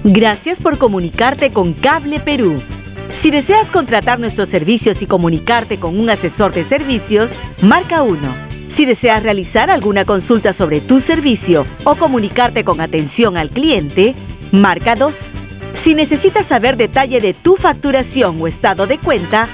Gracias por comunicarte con Cable Perú. Si deseas contratar nuestros servicios y comunicarte con un asesor de servicios, marca 1. Si deseas realizar alguna consulta sobre tu servicio o comunicarte con atención al cliente, marca 2. Si necesitas saber detalle de tu facturación o estado de cuenta,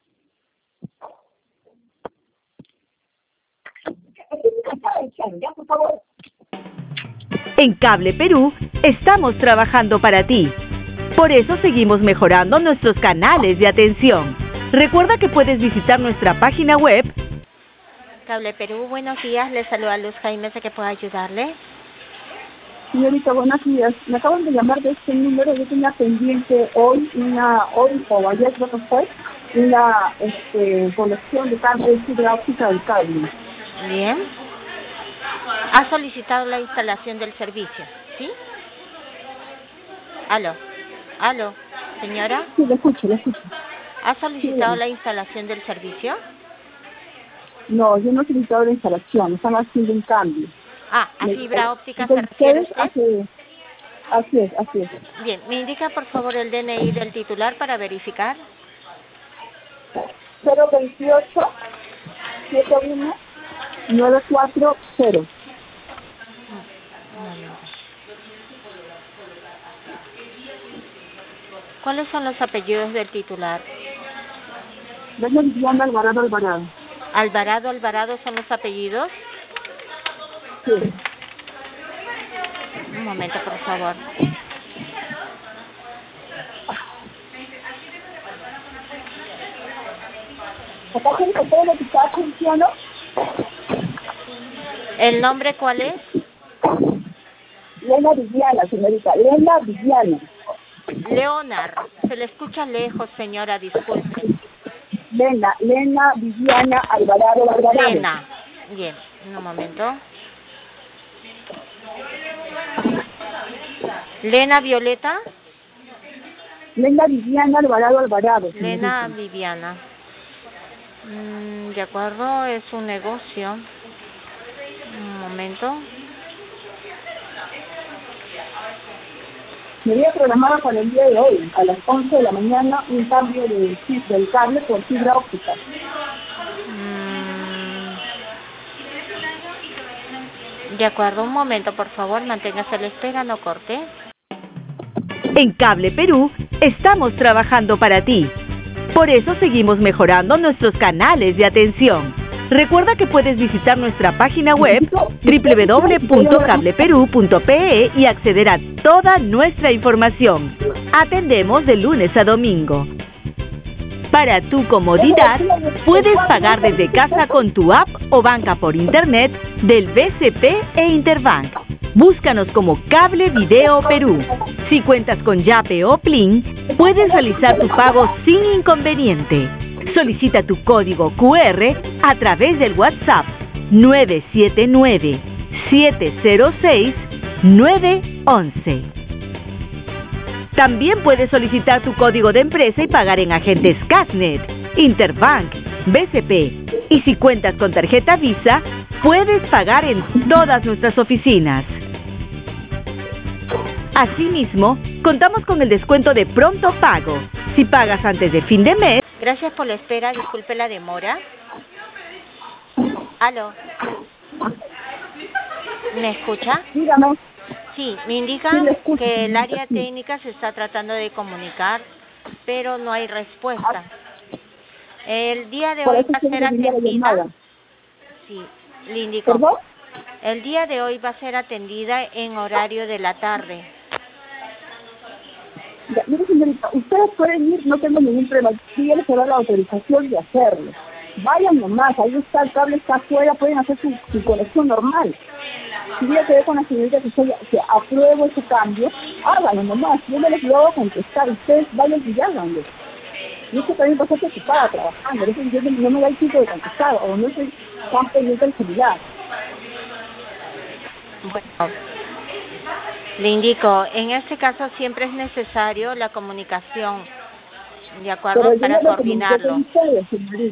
en Cable Perú estamos trabajando para ti. Por eso seguimos mejorando nuestros canales de atención. Recuerda que puedes visitar nuestra página web. Cable Perú, buenos días. Les saluda Luz Jaime, ¿sé que puedo ayudarle? Señorita, buenos días. Me acaban de llamar de este número. Yo tenía pendiente hoy o ayer, creo que fue, una conexión de cable de fibra óptica del cable. Bien. Ha solicitado la instalación del servicio, ¿sí? Aló, señora. Sí, le escucho. ¿Ha solicitado Sí. la instalación del servicio? No, yo no he solicitado la instalación. Están haciendo un cambio. ¿A fibra óptica se refiere usted? Así es. Bien, ¿me indica por favor el DNI del titular para verificar? 028 71 940. Un momento. ¿Cuáles son los apellidos del titular? Vengo Viviana Alvarado. Alvarado son los apellidos. Sí. Un momento, por favor. ¿Acá se encontró lo que está funcionando? ¿El nombre cuál es? Lena Viviana, señorita. Lena Viviana. Leonard. Se le escucha lejos, señora, disculpe. Lena Viviana Alvarado. Lena. Bien, un momento. Lena Violeta. Lena Viviana Alvarado. Lena Viviana. De acuerdo, es un negocio. Un momento. Me había programado para el día de hoy, a las 11 de la mañana, un cambio del cable por fibra óptica. De acuerdo, un momento, por favor, manténgase a la espera, no corte. En Cable Perú estamos trabajando para ti. Por eso seguimos mejorando nuestros canales de atención. Recuerda que puedes visitar nuestra página web www.cableperú.pe y acceder a toda nuestra información. Atendemos de lunes a domingo. Para tu comodidad, puedes pagar desde casa con tu app o banca por internet del BCP e Interbank. Búscanos como Cable Video Perú. Si cuentas con Yape o Plin, puedes realizar tu pago sin inconveniente. Solicita tu código QR a través del WhatsApp 979-706-911. También puedes solicitar tu código de empresa y pagar en agentes Casnet, Interbank, BCP. Y si cuentas con tarjeta Visa, puedes pagar en todas nuestras oficinas. Asimismo, contamos con el descuento de pronto pago. Si pagas antes de fin de mes. Gracias por la espera, disculpe la demora. Aló. ¿Me escucha? Dígame. Sí, me indican que el área técnica se está tratando de comunicar, pero no hay respuesta. El día de hoy va a ser atendida. Sí, le indico. ¿Perdón? El día de hoy va a ser atendida en horario de la tarde. Ya, mire, señorita, ustedes pueden ir, no tengo ningún problema. Si ya les he dado la autorización de hacerlo. Vayan nomás, ahí está, el cable está afuera, pueden hacer su conexión normal. Si yo quedé con la señorita que apruebo ese cambio, háganlo nomás. Yo no les voy a contestar, ustedes vayan y háganlo. Y es que también va a ser ocupada trabajando, eso yo no me da el tiempo de contestar, o no estoy tan pendiente del celular. Bueno, le indico, en este caso siempre es necesario la comunicación, ¿de acuerdo? Para coordinarlo. Ustedes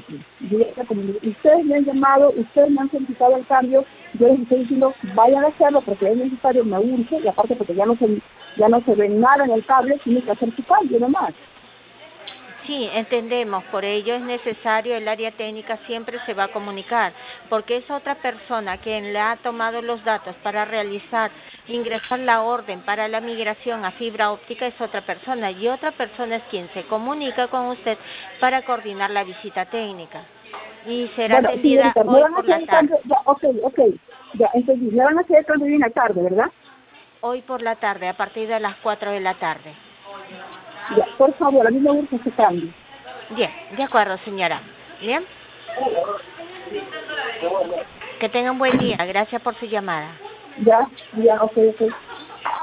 me han llamado, ustedes me han solicitado el cambio, yo les estoy diciendo, vayan a hacerlo porque es necesario, me urge, y aparte porque ya no se ya no se ve nada en el cable, tiene que hacer su cambio nomás. Sí, entendemos, por ello es necesario, el área técnica siempre se va a comunicar, porque es otra persona quien le ha tomado los datos para realizar, ingresar la orden para la migración a fibra óptica, es otra persona, y otra persona es quien se comunica con usted para coordinar la visita técnica. Y será atendida hoy por la tarde. Ya, entonces le van a hacer el cambio en la tarde, ¿verdad? Hoy por la tarde, a partir de las 4 de la tarde. Ya, por favor, a mí me gusta ese cambio. Bien, de acuerdo, señora. Bien. Que tenga un buen día. Gracias por su llamada. Ya, ok.